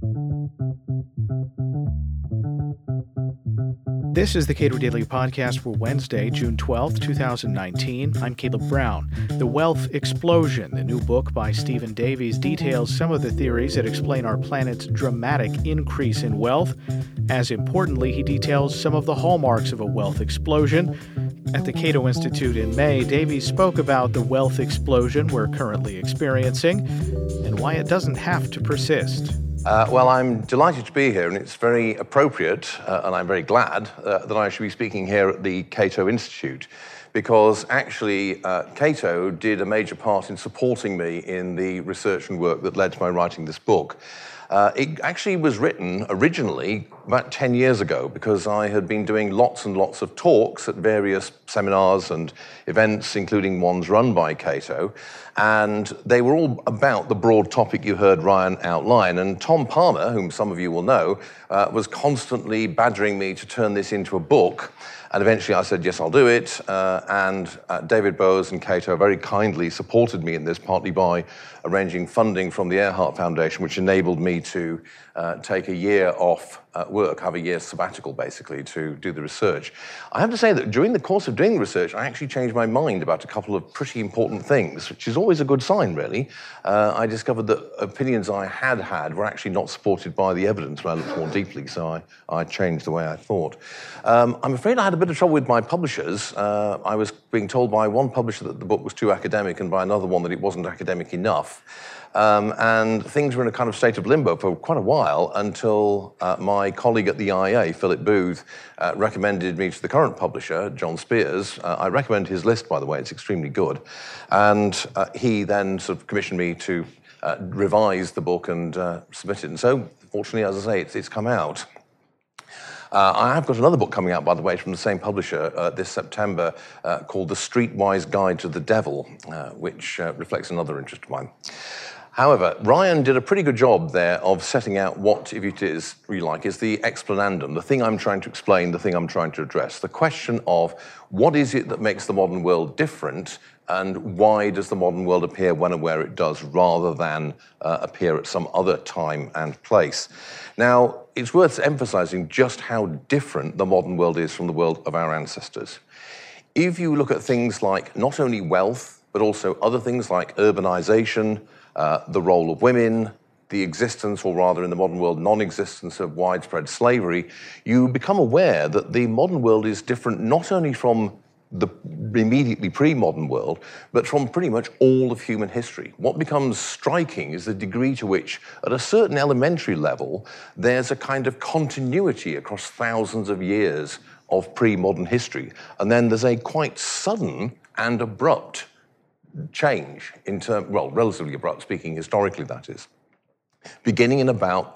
This is the Cato Daily Podcast for Wednesday, June 12th, 2019. I'm Caleb Brown. The Wealth Explosion, the new book by Stephen Davies, details some of the theories that explain our planet's dramatic increase in wealth. As importantly, he details some of the hallmarks of a wealth explosion. At the Cato Institute in May, Davies spoke about the wealth explosion we're currently experiencing and why it doesn't have to persist. Well, I'm delighted to be here, and it's very appropriate, and I'm very glad that I should be speaking here at the Cato Institute, because actually Cato did a major part in supporting me in the research and work that led to my writing this book. It actually was written originally about 10 years ago because I had been doing lots and lots of talks at various seminars and events, including ones run by Cato, and they were all about the broad topic you heard Ryan outline. And Tom Palmer, whom some of you will know, was constantly badgering me to turn this into a book. And eventually I said, yes, I'll do it. And David Boaz and Cato very kindly supported me in this, partly by arranging funding from the Earhart Foundation, which enabled me to take a year off work, have a year sabbatical, basically, to do the research. I have to say that during the course of doing the research, I actually changed my mind about a couple of pretty important things, which is always a good sign, really. I discovered that opinions I had were actually not supported by the evidence when I looked more deeply, so I changed the way I thought. I'm afraid I had a bit of trouble with my publishers. I was being told by one publisher that the book was too academic and by another one that it wasn't academic enough. And things were in a kind of state of limbo for quite a while until my colleague at the IEA, Philip Booth, recommended me to the current publisher, John Spears. I recommend his list, by the way, it's extremely good. And he then sort of commissioned me to revise the book and submit it. And so, fortunately, as I say, it's come out. I have got another book coming out, by the way, from the same publisher this September called The Streetwise Guide to the Devil, which reflects another interest of mine. However, Ryan did a pretty good job there of setting out what, if it is, you like, is the explanandum, the thing I'm trying to explain, the thing I'm trying to address, the question of what is it that makes the modern world different and why does the modern world appear when and where it does rather than appear at some other time and place. Now, it's worth emphasizing just how different the modern world is from the world of our ancestors. If you look at things like not only wealth, but also other things like urbanization, the role of women, the existence, or rather in the modern world, non-existence of widespread slavery, you become aware that the modern world is different not only from the immediately pre-modern world, but from pretty much all of human history. What becomes striking is the degree to which, at a certain elementary level, there's a kind of continuity across thousands of years of pre-modern history. And then there's a quite sudden and abrupt change relatively abrupt, speaking historically, that is, beginning in about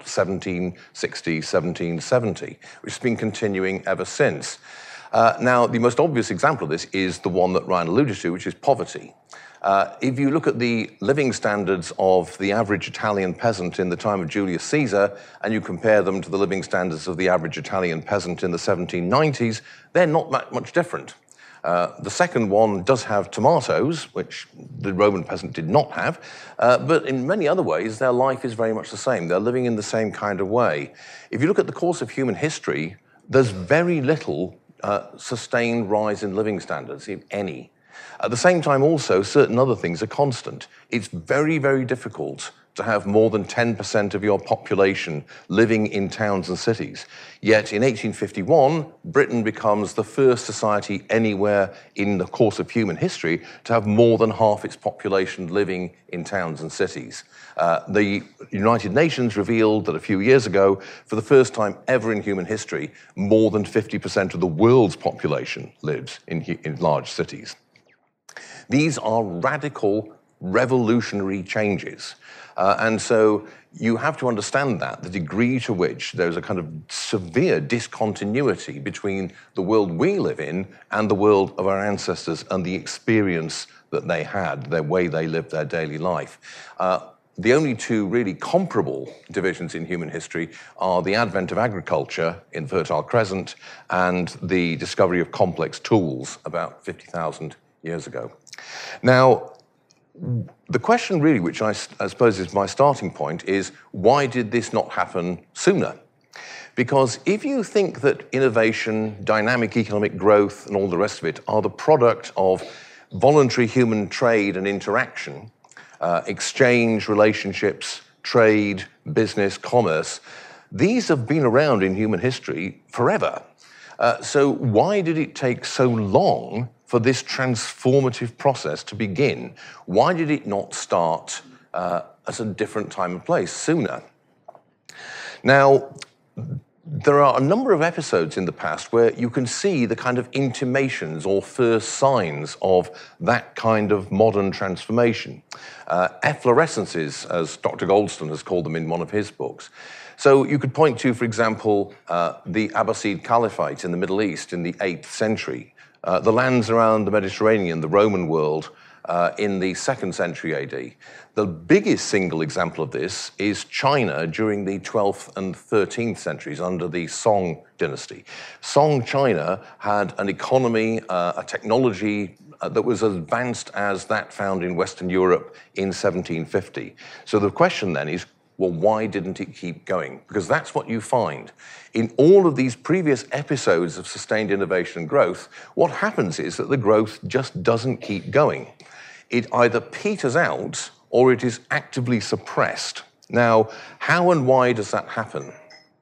1760, 1770, which has been continuing ever since. Now, the most obvious example of this is the one that Ryan alluded to, which is poverty. If you look at the living standards of the average Italian peasant in the time of Julius Caesar, and you compare them to the living standards of the average Italian peasant in the 1790s, they're not that much different. The second one does have tomatoes, which the Roman peasant did not have, but in many other ways, their life is very much the same. They're living in the same kind of way. If you look at the course of human history, there's very little sustained rise in living standards, if any. At the same time, also, certain other things are constant. It's very, very difficult to have more than 10% of your population living in towns and cities. Yet in 1851, Britain becomes the first society anywhere in the course of human history to have more than half its population living in towns and cities. The United Nations revealed that a few years ago, for the first time ever in human history, more than 50% of the world's population lives in large cities. These are radical, revolutionary changes. And so you have to understand that, the degree to which there's a kind of severe discontinuity between the world we live in and the world of our ancestors and the experience that they had, their way they lived their daily life. The only two really comparable divisions in human history are the advent of agriculture in Fertile Crescent and the discovery of complex tools about 50,000 years ago. Now, The question really, which I suppose is my starting point, is why did this not happen sooner? Because if you think that innovation, dynamic economic growth, and all the rest of it are the product of voluntary human trade and interaction, exchange, relationships, trade, business, commerce, these have been around in human history forever. So why did it take so long for this transformative process to begin? Why did it not start at a different time and place sooner? Now, there are a number of episodes in the past where you can see the kind of intimations or first signs of that kind of modern transformation. Efflorescences, as Dr. Goldstein has called them in one of his books. So you could point to, for example, the Abbasid Caliphate in the Middle East in the 8th century, the lands around the Mediterranean, the Roman world, in the 2nd century AD. The biggest single example of this is China during the 12th and 13th centuries under the Song dynasty. Song China had an economy, a technology that was as advanced as that found in Western Europe in 1750. So the question then is, well, why didn't it keep going? Because that's what you find. In all of these previous episodes of sustained innovation and growth, what happens is that the growth just doesn't keep going. It either peters out or it is actively suppressed. Now, how and why does that happen?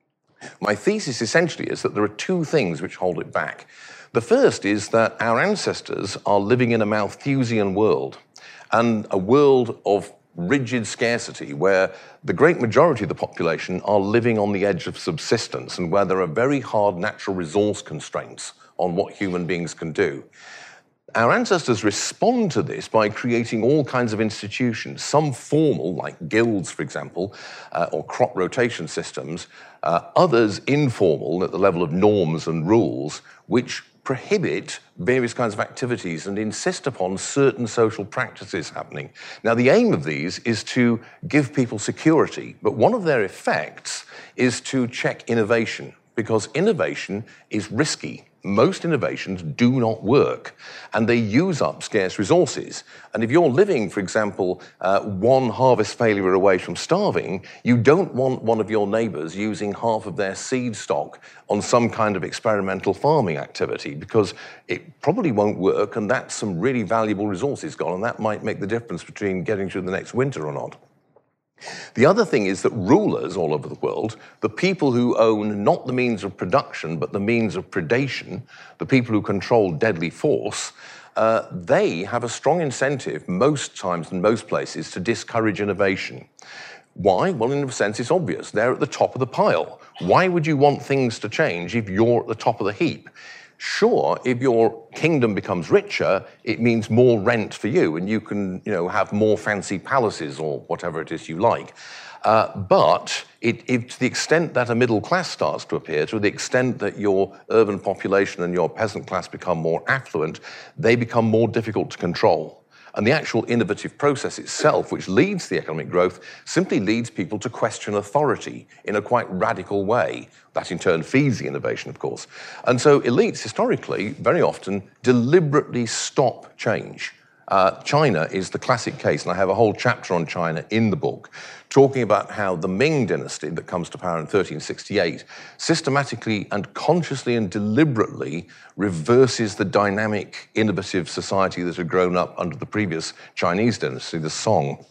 My thesis essentially is that there are two things which hold it back. The first is that our ancestors are living in a Malthusian world, and a world of rigid scarcity where the great majority of the population are living on the edge of subsistence and where there are very hard natural resource constraints on what human beings can do. Our ancestors respond to this by creating all kinds of institutions, some formal, like guilds, for example, or crop rotation systems, others informal at the level of norms and rules, which prohibit various kinds of activities and insist upon certain social practices happening. Now, the aim of these is to give people security, but one of their effects is to check innovation, because innovation is risky. Most innovations do not work, and they use up scarce resources. And if you're living, for example, one harvest failure away from starving, you don't want one of your neighbors using half of their seed stock on some kind of experimental farming activity, because it probably won't work, and that's some really valuable resources gone, and that might make the difference between getting through the next winter or not. The other thing is that rulers all over the world, the people who own not the means of production, but the means of predation, the people who control deadly force, they have a strong incentive most times in most places to discourage innovation. Why? Well, in a sense, it's obvious. They're at the top of the pile. Why would you want things to change if you're at the top of the heap? Sure, if your kingdom becomes richer, it means more rent for you, and you can, have more fancy palaces or whatever it is you like. But to the extent that a middle class starts to appear, to the extent that your urban population and your peasant class become more affluent, they become more difficult to control. And the actual innovative process itself, which leads to the economic growth, simply leads people to question authority in a quite radical way. That in turn feeds the innovation, of course. And so elites, historically, very often deliberately stop change. China is the classic case, and I have a whole chapter on China in the book, talking about how the Ming dynasty that comes to power in 1368 systematically and consciously and deliberately reverses the dynamic, innovative society that had grown up under the previous Chinese dynasty, the Song.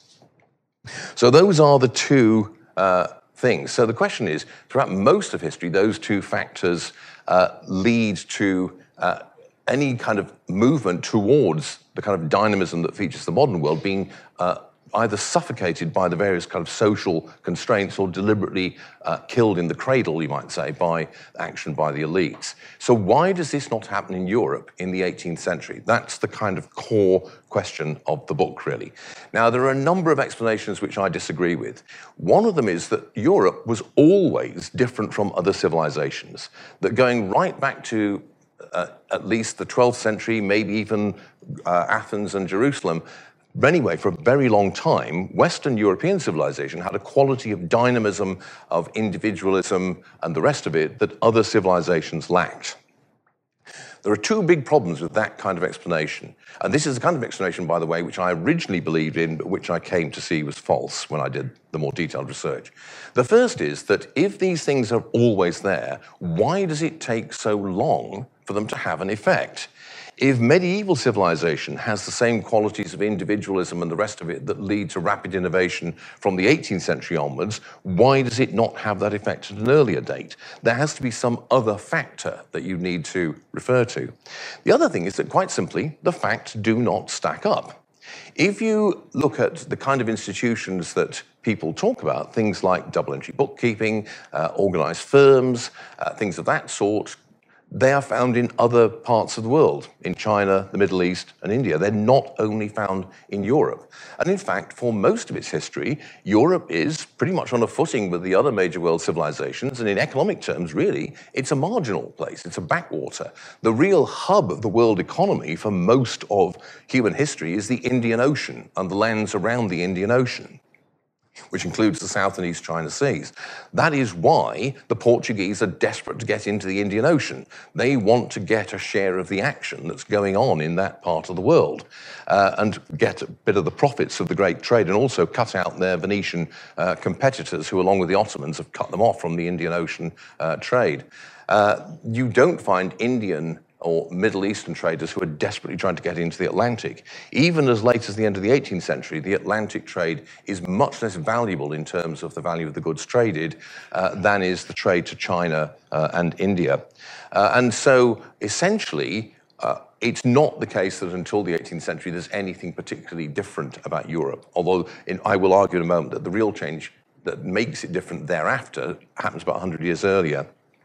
So those are the two things. So the question is, throughout most of history, those two factors lead to any kind of movement towards the kind of dynamism that features the modern world being either suffocated by the various kind of social constraints or deliberately killed in the cradle, you might say, by action by the elites. So why does this not happen in Europe in the 18th century? That's the kind of core question of the book, really. Now, there are a number of explanations which I disagree with. One of them is that Europe was always different from other civilizations, that going right back to at least the 12th century, maybe even Athens and Jerusalem. Anyway, for a very long time, Western European civilization had a quality of dynamism, of individualism, and the rest of it that other civilizations lacked. There are two big problems with that kind of explanation. And this is the kind of explanation, by the way, which I originally believed in, but which I came to see was false when I did the more detailed research. The first is that if these things are always there, why does it take so long for them to have an effect? If medieval civilization has the same qualities of individualism and the rest of it that lead to rapid innovation from the 18th century onwards, why does it not have that effect at an earlier date? There has to be some other factor that you need to refer to. The other thing is that, quite simply, the facts do not stack up. If you look at the kind of institutions that people talk about, things like double-entry bookkeeping, organized firms, things of that sort, they are found in other parts of the world, in China, the Middle East, and India. They're not only found in Europe. And in fact, for most of its history, Europe is pretty much on a footing with the other major world civilizations, and in economic terms, really, it's a marginal place, it's a backwater. The real hub of the world economy for most of human history is the Indian Ocean and the lands around the Indian Ocean, which includes the South and East China Seas. That is why the Portuguese are desperate to get into the Indian Ocean. They want to get a share of the action that's going on in that part of the world and get a bit of the profits of the great trade, and also cut out their Venetian competitors who, along with the Ottomans, have cut them off from the Indian Ocean trade. You don't find Indian or Middle Eastern traders who are desperately trying to get into the Atlantic. Even as late as the end of the 18th century, the Atlantic trade is much less valuable in terms of the value of the goods traded than is the trade to China and India. And so, essentially, it's not the case that until the 18th century there's anything particularly different about Europe, although I will argue in a moment that the real change that makes it different thereafter happens about 100 years earlier.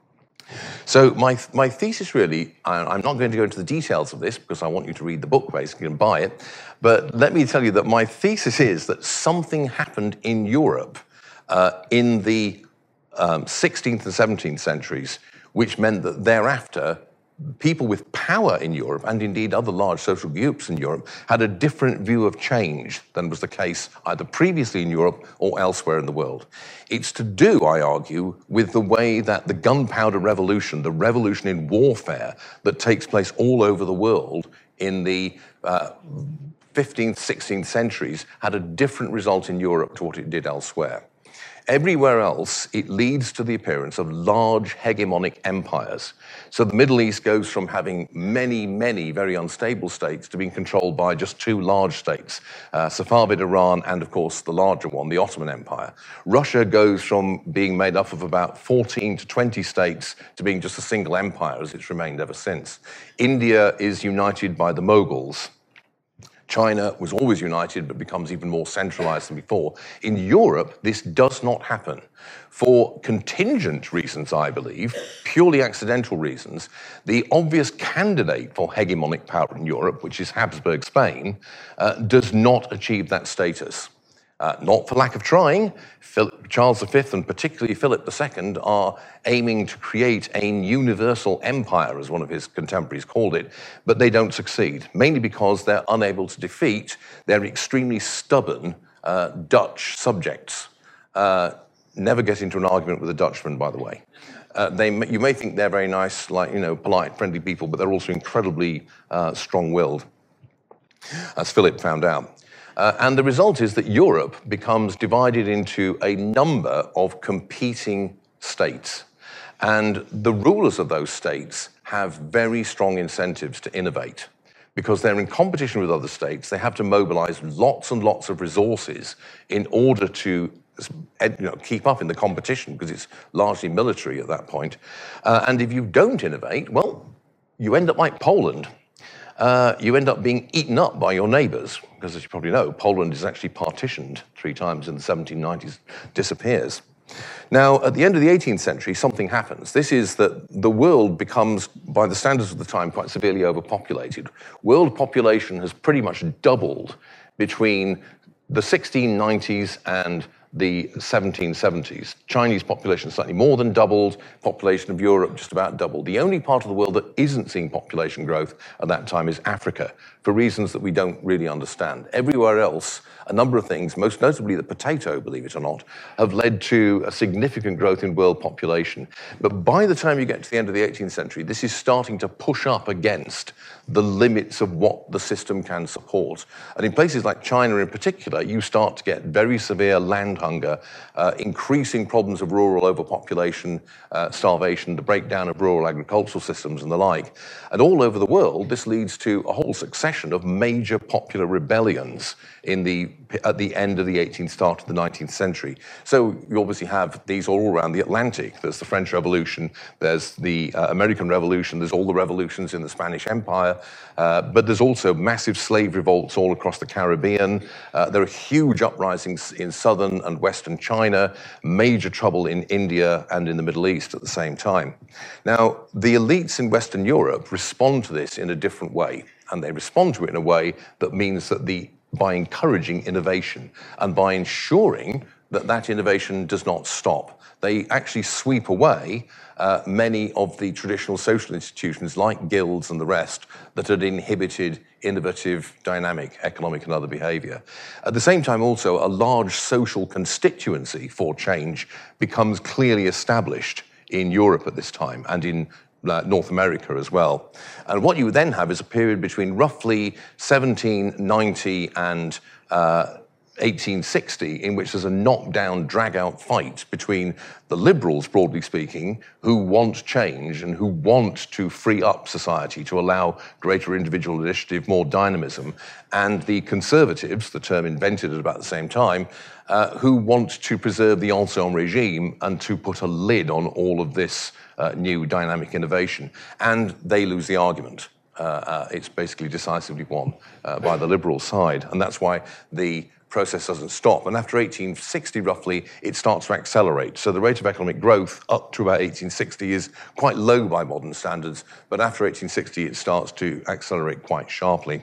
So my thesis really, I'm not going to go into the details of this because I want you to read the book basically and buy it, but let me tell you that my thesis is that something happened in Europe in the 16th and 17th centuries, which meant that thereafter people with power in Europe, and indeed other large social groups in Europe, had a different view of change than was the case either previously in Europe or elsewhere in the world. It's to do, I argue, with the way that the gunpowder revolution, the revolution in warfare that takes place all over the world in the 15th, 16th centuries, had a different result in Europe to what it did elsewhere. Everywhere else, it leads to the appearance of large hegemonic empires. So the Middle East goes from having many, many very unstable states to being controlled by just two large states, Safavid Iran and, of course, the larger one, the Ottoman Empire. Russia goes from being made up of about 14 to 20 states to being just a single empire, as it's remained ever since. India is united by the Mughals. China was always united, but becomes even more centralized than before. In Europe, this does not happen. For contingent reasons, I believe, purely accidental reasons, the obvious candidate for hegemonic power in Europe, which is Habsburg Spain, does not achieve that status. Not for lack of trying. Charles V and particularly Philip II are aiming to create a universal empire, as one of his contemporaries called it, but they don't succeed, mainly because they're unable to defeat their extremely stubborn Dutch subjects. Never get into an argument with a Dutchman, by the way. You may think they're very nice, polite, friendly people, but they're also incredibly strong-willed, as Philip found out. And the result is that Europe becomes divided into a number of competing states. And the rulers of those states have very strong incentives to innovate. Because they're in competition with other states, they have to mobilize lots and lots of resources in order to keep up in the competition, because it's largely military at that point. And if you don't innovate, well, you end up like Poland. You end up being eaten up by your neighbors, because as you probably know, Poland is actually partitioned 3 times in the 1790s, disappears. Now, at the end of the 18th century, something happens. This is that the world becomes, by the standards of the time, quite severely overpopulated. World population has pretty much doubled between the 1690s and the 1770s. Chinese population slightly more than doubled, population of Europe just about doubled. The only part of the world that isn't seeing population growth at that time is Africa, for reasons that we don't really understand. Everywhere else, a number of things, most notably the potato, believe it or not, have led to a significant growth in world population. But by the time you get to the end of the 18th century, this is starting to push up against the limits of what the system can support. And in places like China in particular, you start to get very severe land hunger, increasing problems of rural overpopulation, starvation, the breakdown of rural agricultural systems and the like. And all over the world, this leads to a whole succession of major popular rebellions at the end of the 18th, start of the 19th century. So you obviously have these all around the Atlantic. There's the French Revolution, there's the American Revolution, there's all the revolutions in the Spanish Empire, but there's also massive slave revolts all across the Caribbean. There are huge uprisings in southern and western China, major trouble in India and in the Middle East at the same time. Now, the elites in Western Europe respond to this in a different way, and they respond to it in a way that means that by encouraging innovation and by ensuring that that innovation does not stop, they actually sweep away many of the traditional social institutions like guilds and the rest that had inhibited innovative, dynamic economic and other behavior. At the same time, also, a large social constituency for change becomes clearly established in Europe at this time and in North America as well. And what you then have is a period between roughly 1790 and 1860 in which there's a knockdown, drag-out fight between the liberals, broadly speaking, who want change and who want to free up society to allow greater individual initiative, more dynamism, and the conservatives, the term invented at about the same time, who want to preserve the ancien regime and to put a lid on all of this new dynamic innovation. And they lose the argument. It's basically decisively won by the liberal side. And that's why the process doesn't stop. And after 1860, roughly, it starts to accelerate. So the rate of economic growth up to about 1860 is quite low by modern standards. But after 1860, it starts to accelerate quite sharply.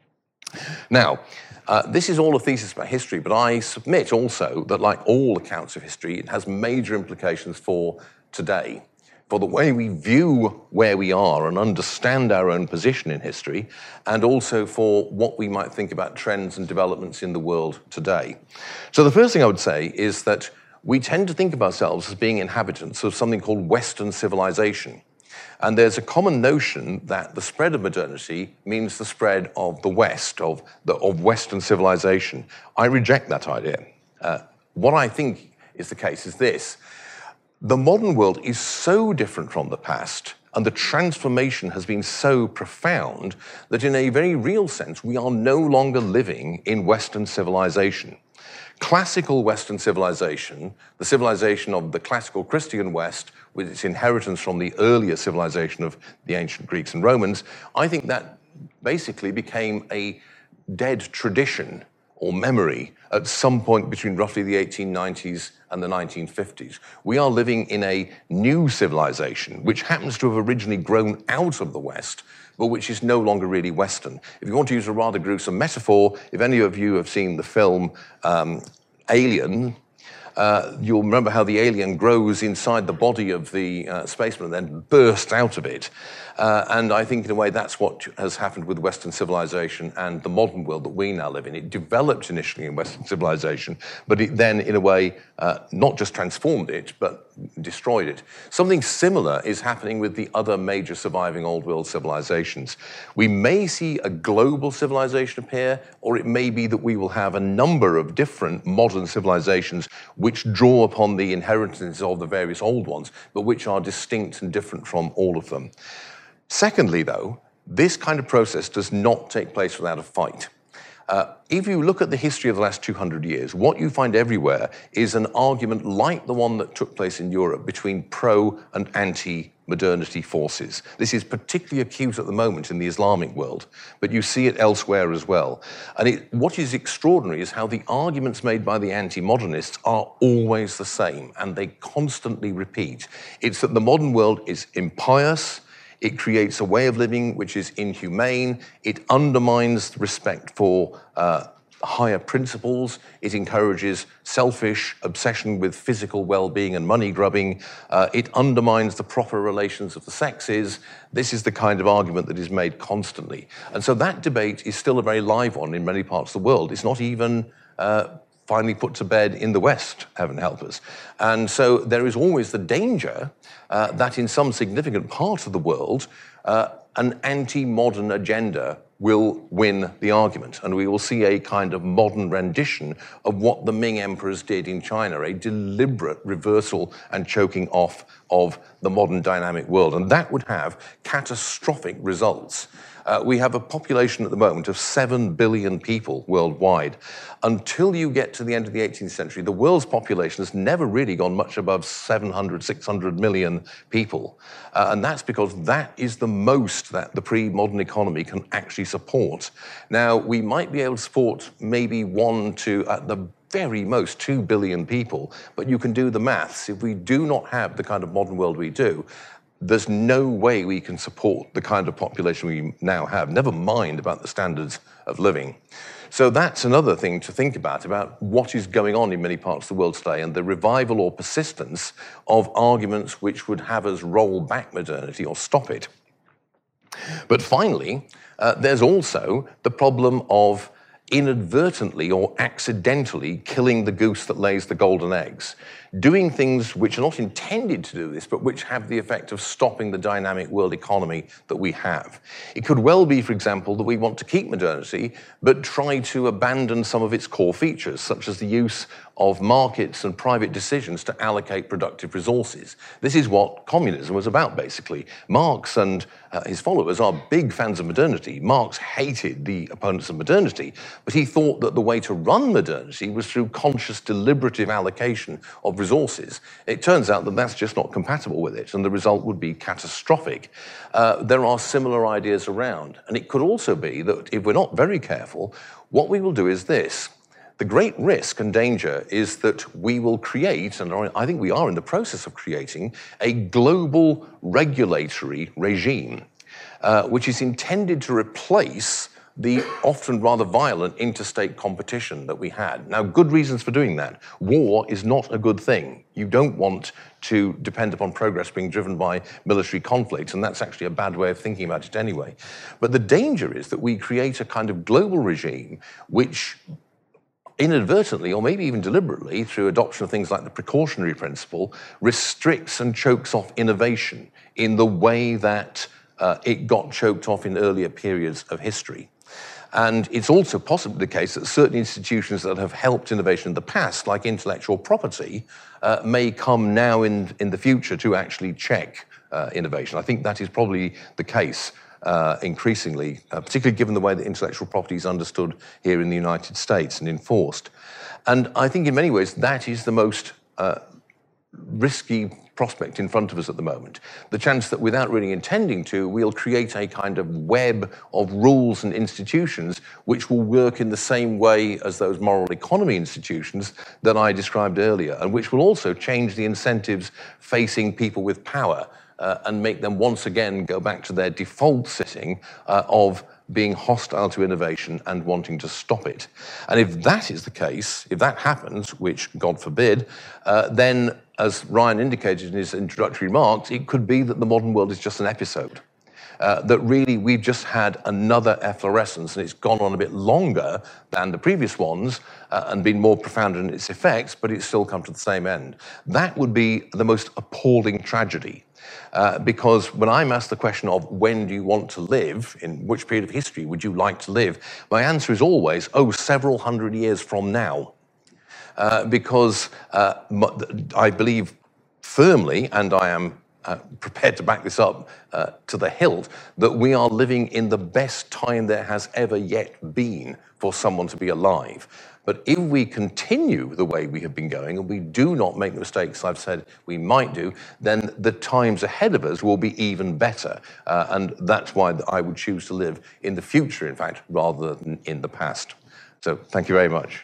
Now, this is all a thesis about history, but I submit also that, like all accounts of history, it has major implications for today, for the way we view where we are and understand our own position in history, and also for what we might think about trends and developments in the world today. So the first thing I would say is that we tend to think of ourselves as being inhabitants of something called Western civilization. And there's a common notion that the spread of modernity means the spread of the West, of Western civilization. I reject that idea. What I think is the case is this. The modern world is so different from the past, and the transformation has been so profound that in a very real sense, we are no longer living in Western civilization. Classical Western civilization, the civilization of the classical Christian West, with its inheritance from the earlier civilization of the ancient Greeks and Romans, I think that basically became a dead tradition or memory at some point between roughly the 1890s and the 1950s. We are living in a new civilization, which happens to have originally grown out of the West, but which is no longer really Western. If you want to use a rather gruesome metaphor, if any of you have seen the film Alien, you'll remember how the alien grows inside the body of the spaceman and then bursts out of it. And I think, in a way, that's what has happened with Western civilization and the modern world that we now live in. It developed initially in Western civilization, but it then, in a way, not just transformed it, but destroyed it. Something similar is happening with the other major surviving old world civilizations. We may see a global civilization appear, or it may be that we will have a number of different modern civilizations which draw upon the inheritances of the various old ones, but which are distinct and different from all of them. Secondly, though, this kind of process does not take place without a fight. If you look at the history of the last 200 years, what you find everywhere is an argument like the one that took place in Europe between pro and anti-modernity forces. This is particularly acute at the moment in the Islamic world, but you see it elsewhere as well. And what is extraordinary is how the arguments made by the anti-modernists are always the same, and they constantly repeat. It's that the modern world is impious, it creates a way of living which is inhumane. It undermines respect for higher principles. It encourages selfish obsession with physical well-being and money grubbing. It undermines the proper relations of the sexes. This is the kind of argument that is made constantly. And so that debate is still a very live one in many parts of the world. It's not even finally put to bed in the West, heaven help us. And so there is always the danger that in some significant part of the world, an anti-modern agenda will win the argument. And we will see a kind of modern rendition of what the Ming emperors did in China, a deliberate reversal and choking off of the modern dynamic world. And that would have catastrophic results. We have a population at the moment of 7 billion people worldwide. Until you get to the end of the 18th century, the world's population has never really gone much above 700, 600 million people. And that's because that is the most that the pre-modern economy can actually support. Now, we might be able to support maybe 1 to, at the very most, 2 billion people, but you can do the maths. If we do not have the kind of modern world we do, there's no way we can support the kind of population we now have, never mind about the standards of living. So that's another thing to think about what is going on in many parts of the world today and the revival or persistence of arguments which would have us roll back modernity or stop it. But finally, there's also the problem of inadvertently or accidentally killing the goose that lays the golden eggs, doing things which are not intended to do this, but which have the effect of stopping the dynamic world economy that we have. It could well be, for example, that we want to keep modernity, but try to abandon some of its core features, such as the use of markets and private decisions to allocate productive resources. This is what communism was about, basically. Marx and his followers are big fans of modernity. Marx hated the opponents of modernity, but he thought that the way to run modernity was through conscious, deliberative allocation of resources. It turns out that that's just not compatible with it, and the result would be catastrophic. There are similar ideas around, and it could also be that if we're not very careful, what we will do is this. The great risk and danger is that we will create, and I think we are in the process of creating, a global regulatory regime, which is intended to replace the often rather violent interstate competition that we had. Now, good reasons for doing that. War is not a good thing. You don't want to depend upon progress being driven by military conflict, and that's actually a bad way of thinking about it anyway. But the danger is that we create a kind of global regime which inadvertently, or maybe even deliberately, through adoption of things like the precautionary principle, restricts and chokes off innovation in the way that it got choked off in earlier periods of history. And it's also possibly the case that certain institutions that have helped innovation in the past, like intellectual property, may come now in the future to actually check innovation. I think that is probably the case increasingly, particularly given the way that intellectual property is understood here in the United States and enforced. And I think in many ways that is the most risky prospect in front of us at the moment. The chance that without really intending to, we'll create a kind of web of rules and institutions which will work in the same way as those moral economy institutions that I described earlier, and which will also change the incentives facing people with power and make them once again go back to their default setting of being hostile to innovation and wanting to stop it. And if that is the case, if that happens, which God forbid, then, as Ryan indicated in his introductory remarks, it could be that the modern world is just an episode. That really we've just had another efflorescence, and it's gone on a bit longer than the previous ones and been more profound in its effects, but it's still come to the same end. That would be the most appalling tragedy. Because when I'm asked the question of when do you want to live, in which period of history would you like to live, my answer is always, several hundred years from now. Because I believe firmly, and I am prepared to back this up to the hilt, that we are living in the best time there has ever yet been for someone to be alive. But if we continue the way we have been going, and we do not make the mistakes I've said we might do, then the times ahead of us will be even better. And that's why I would choose to live in the future, in fact, rather than in the past. So thank you very much.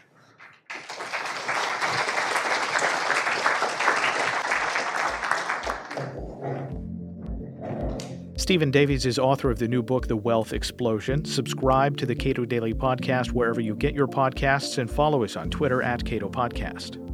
Stephen Davies is author of the new book, The Wealth Explosion. Subscribe to the Cato Daily Podcast wherever you get your podcasts and follow us on Twitter @CatoPodcast.